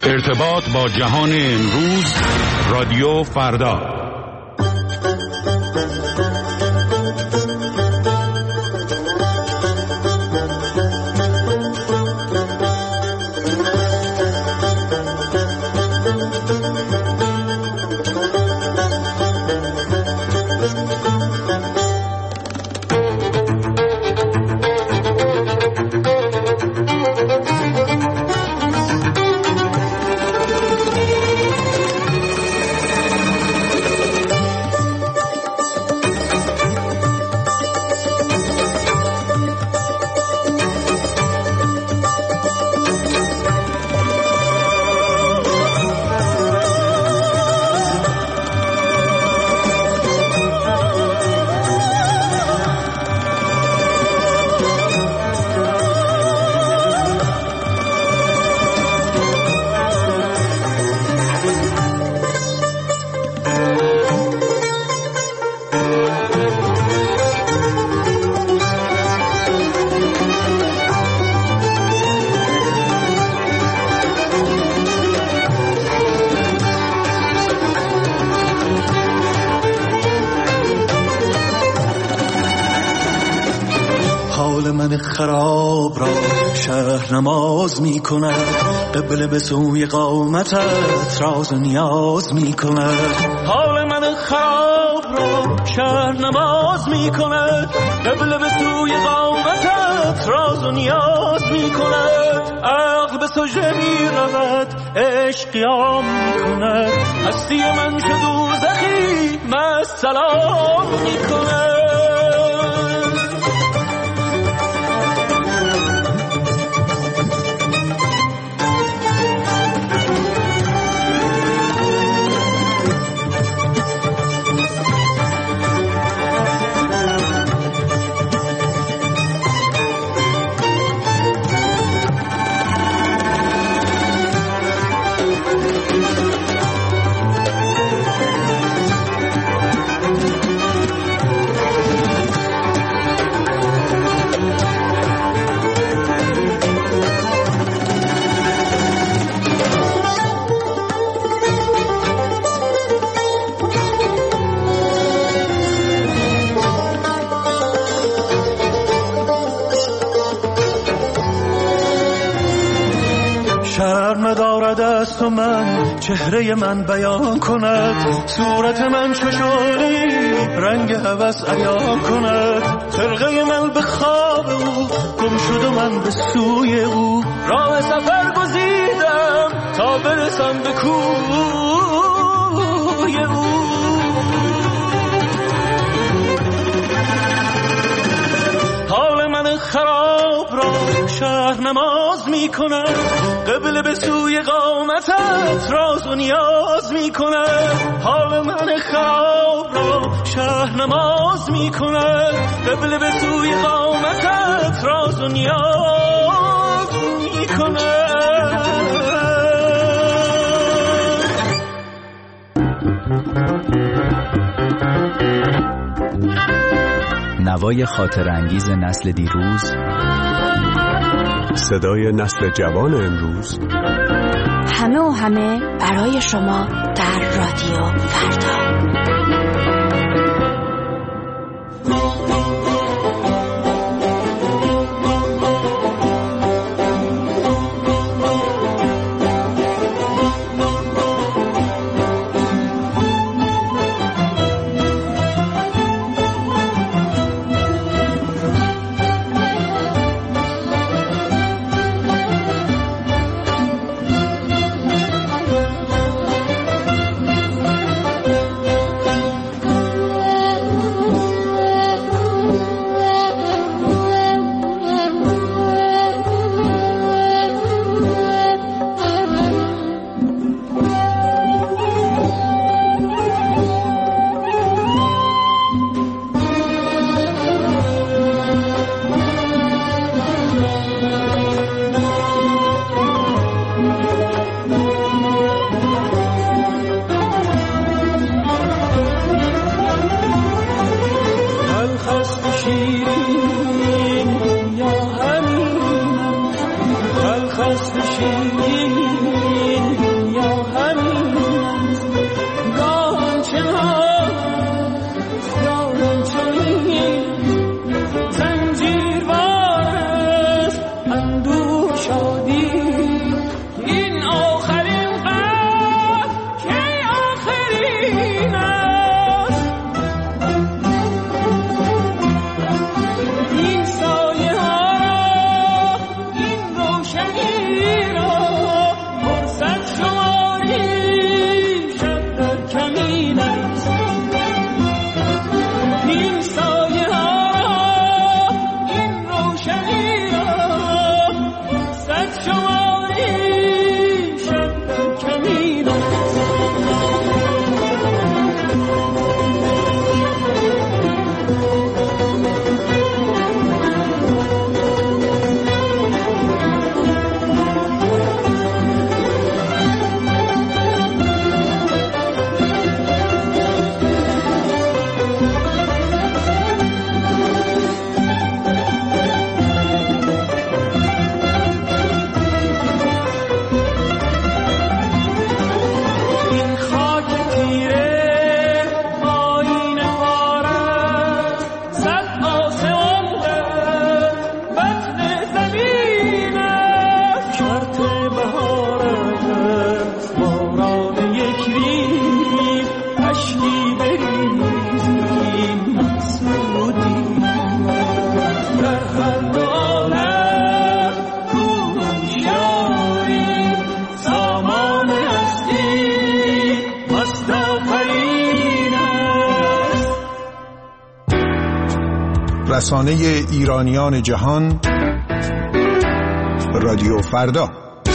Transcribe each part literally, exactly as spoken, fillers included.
ارتباط با جهان امروز، رادیو فردا. خراب را شهر نماز می کند، قبله به سوی قامتت راز و نیاز می کند. حال من خراب را شهر نماز می کند، قبله به سوی قامتت راز و نیاز می کند. عقل به سجده می رود، عشق قیام می کند، هستی من شد دوزخی مست سلام می کند. شرم دارد است و من چهره من بیان کند، صورت من چشانی رنگ هوس عیان کند. خرقه من به خواب او گم شد و من به سوی او، راه سفر گزیدم تا برسم به کوی او. حال من خراب را شهر نماز می کند، قبله به سوی قامتت راز و نیاز می کند. حال من خراب را شهر نماز می کند، قبله به سوی قامتت راز و نیاز می کند. نوای خاطر انگیز نسل دیروز، صدای نسل جوان امروز، همه و همه برای شما در رادیو فردا. شیرین رسانه ایرانیان جهان، رادیو فردا.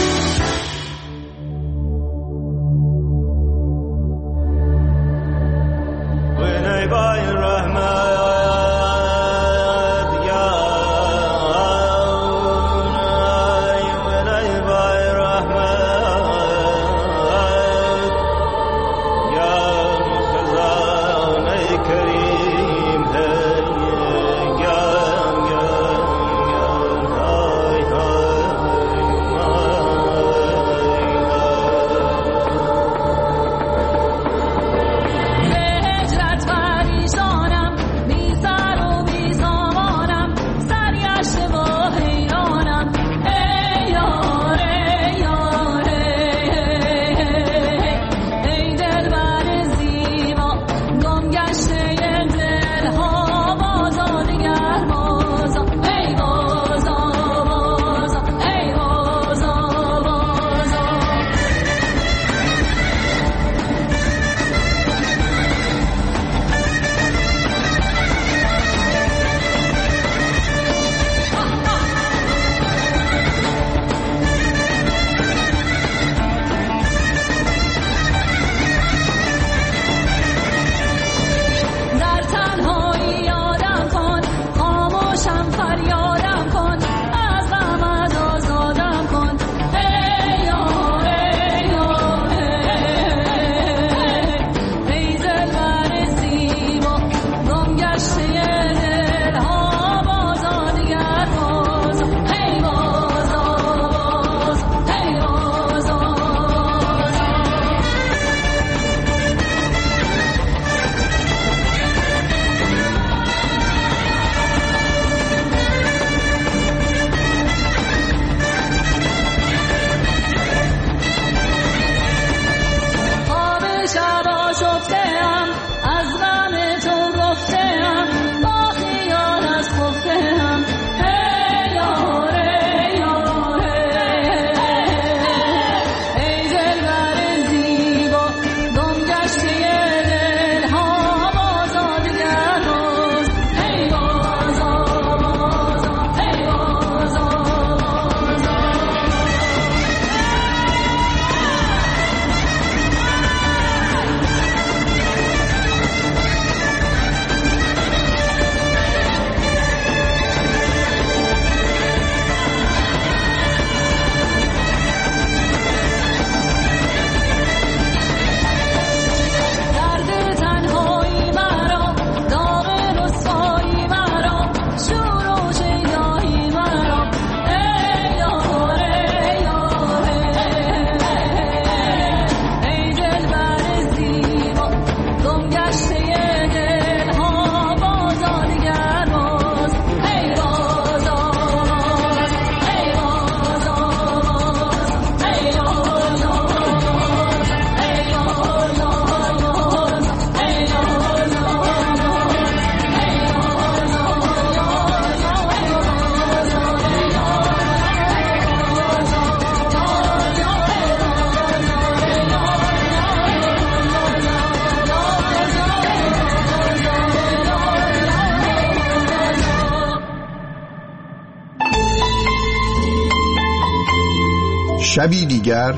شبی دیگر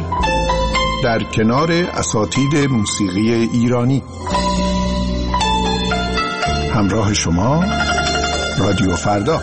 در کنار اساتید موسیقی ایرانی. همراه شما رادیو فردا.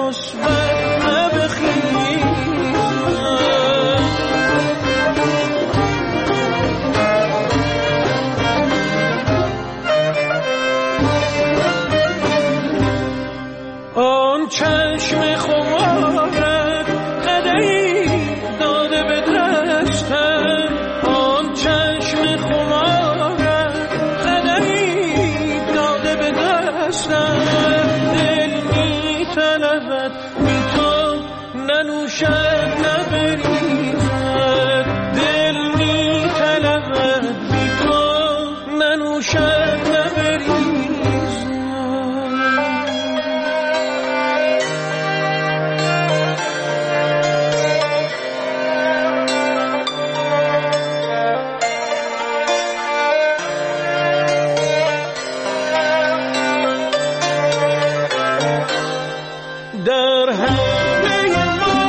خسبد نه بخیزد. آن چشم خمارت قدری داده به دستم، آن چشم خمارت قدری داده به دستم. دل می طلبد بی تو ننوشد نبریزد، دل می طلبد بی تو ننوشد نبریزد. در حلقه ما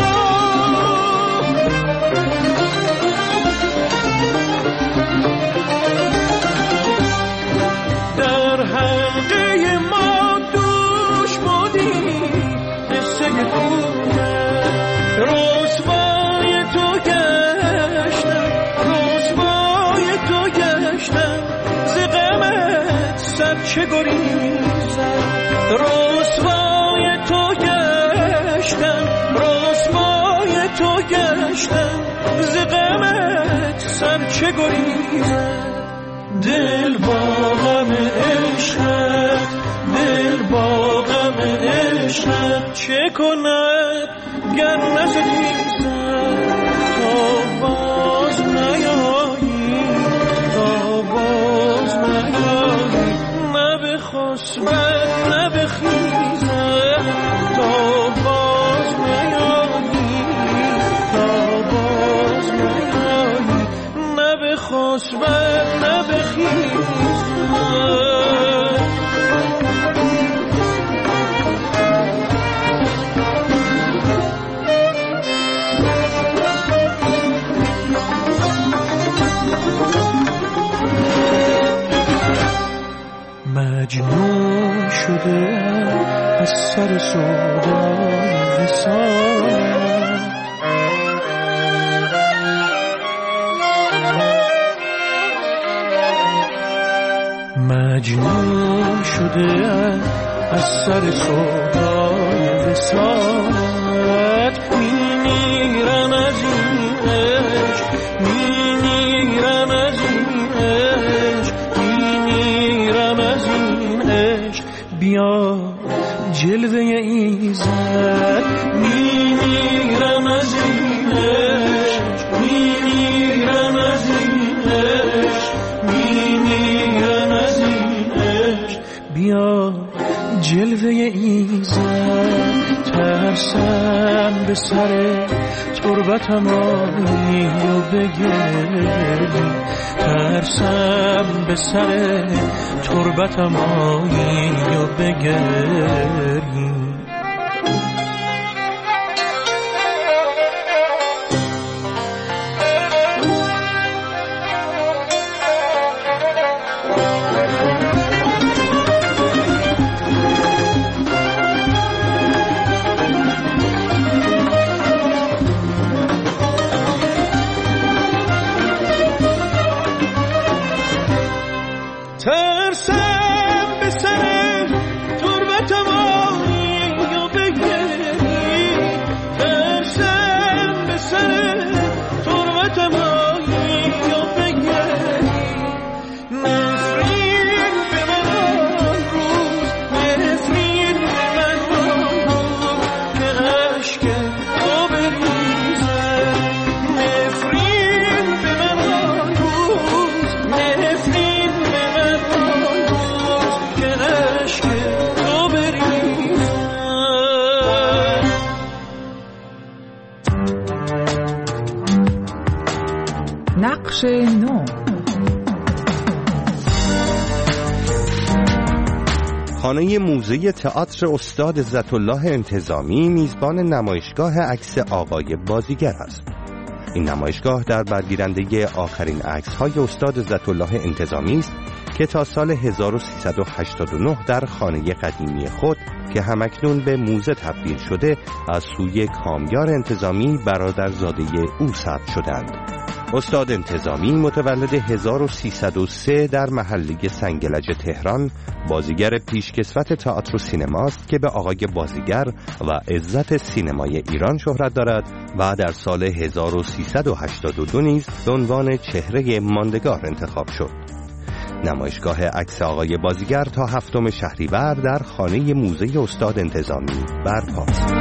در حلقه ما دوش بودی قصه خونه، رسوای تو گشتم، رسوای تو گشتم، ز غمت سر چه گریزم. رسوای تو گشتم، رسوای تو گشتم، ز غمت سر چه گریزم. دل با غم عشقت، دل با غم عشقت چه کند گر نستیزد. تا باز نیایی، تا باز نیایی، نه به خسبد نه به خیزد. تا باز نیایی، تا باز نیایی، نه به خسبد نه به خیزد. مجنون شده از سر سودای وصال، مجنون شده از سر سودای وصالت. میمیرم از این عشق، میمیرم از این عشق، میمیرم از این عشق. بیا جلوه ایزد، میمیرم از این عشق، میمیرم از این عشق، میمیرم از این عشق. بیا جلوه ایزد. ترسم به سر تربتم آیی و بگری، ترسم به سر تربتم آیی و بگری. ترسم به سر تربتم آیی و بگری، ترسم به سر تربتم آیی و بگری. نفرین به من آن روز، نفرین به من آن روز که عشق تو بریزد. نفرین به من آن روز، نفرین به من آن روز که عشق تو بریزد. نقش نو. خانه موزه تئاتر استاد عزت‌الله انتظامی میزبان نمایشگاه عکس آقای بازیگر است. این نمایشگاه در برگیرنده آخرین عکس‌های استاد عزت‌الله انتظامی است که تا سال هزار و سیصد و هشتاد و نه در خانه قدیمی خود که همکنون به موزه تبدیل شده از سوی کامیار انتظامی برادرزاده او ثبت شدند. استاد انتظامی متولد هزار و سیصد و سه در محله سنگلج تهران بازیگر پیشکسوت تئاتر و سینماست که به آقای بازیگر و عزت سینمای ایران شهرت دارد و در سال هزار و سیصد و هشتاد و دو نیز به عنوان چهره ماندگار انتخاب شد. نمایشگاه عکس آقای بازیگر تا هفتم شهریور در خانه موزه استاد انتظامی برپاست.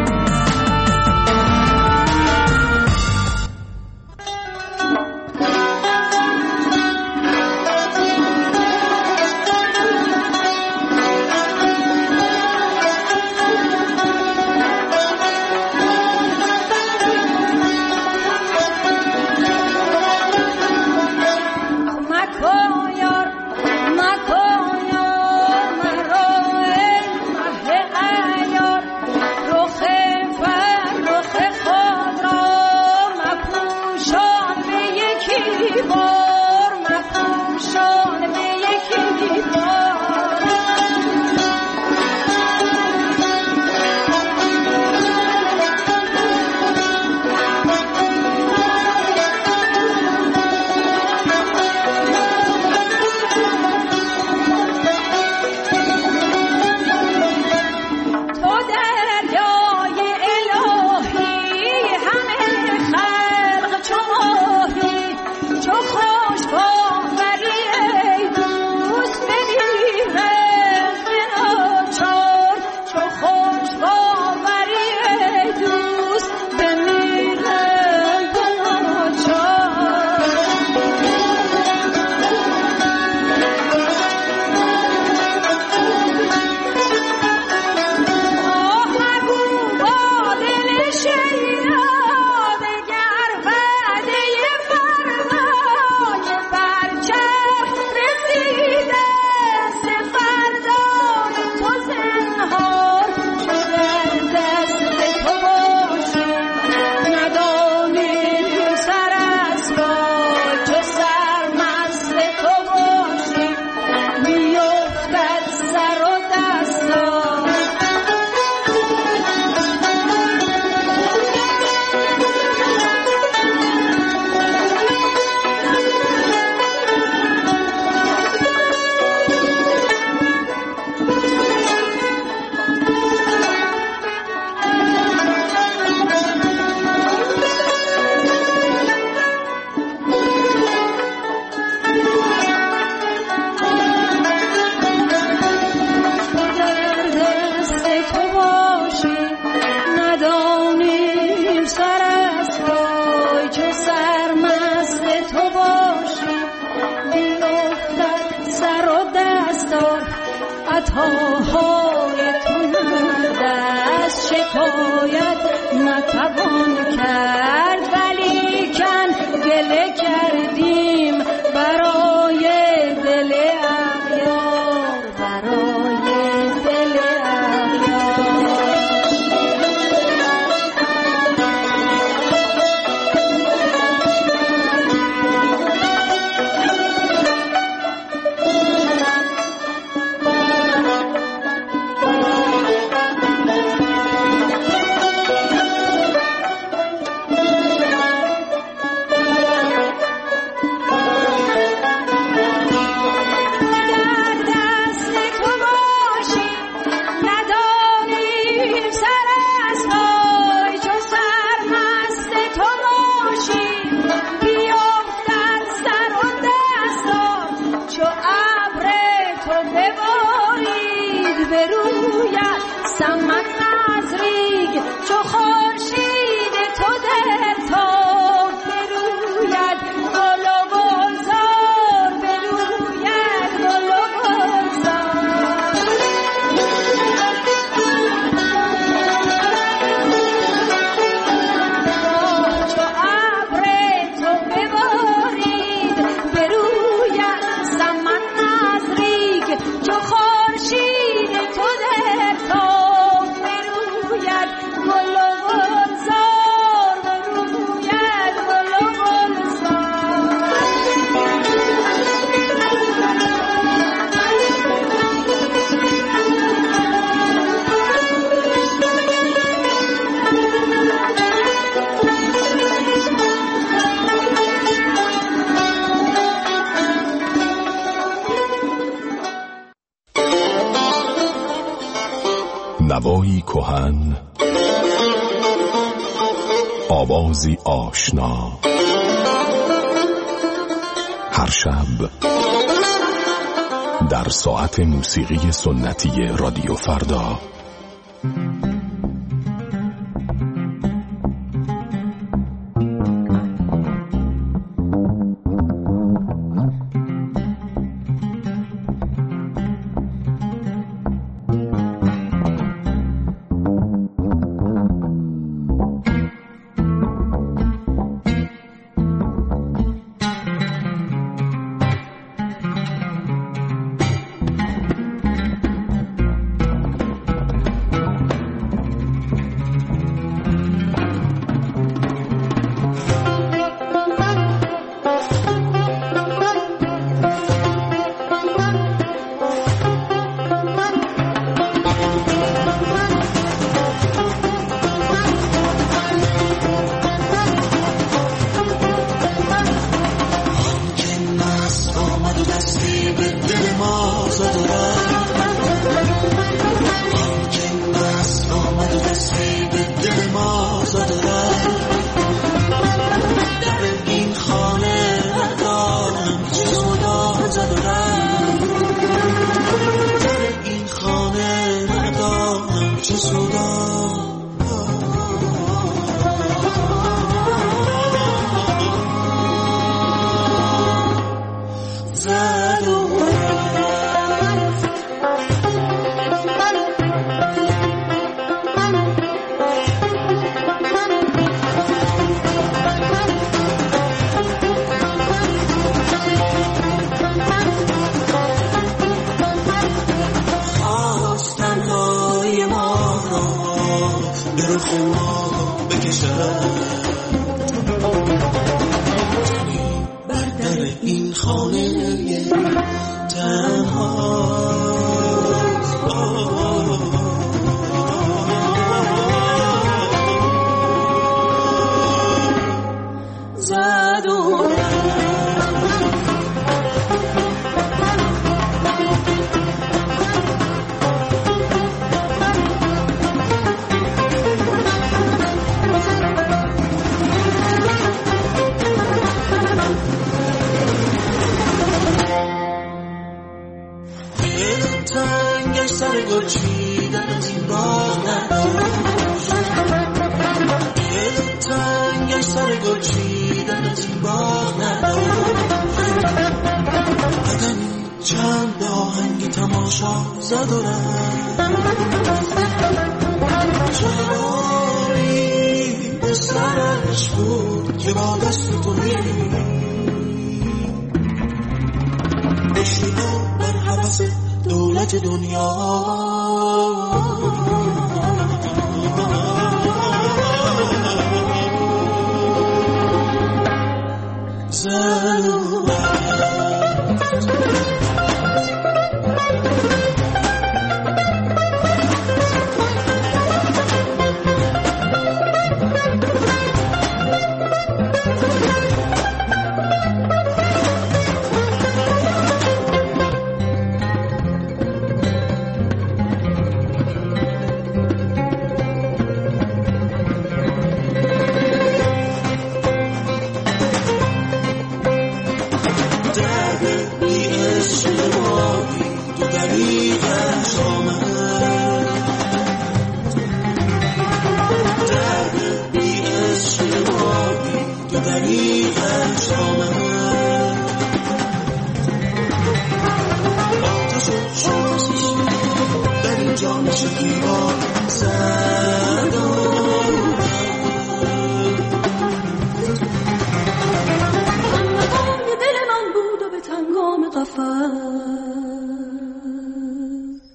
نوایی کهن، آوازی آشنا، هر شب در ساعت موسیقی سنتی رادیو فردا.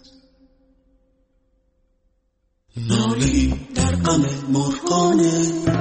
نالی در غم مرغانه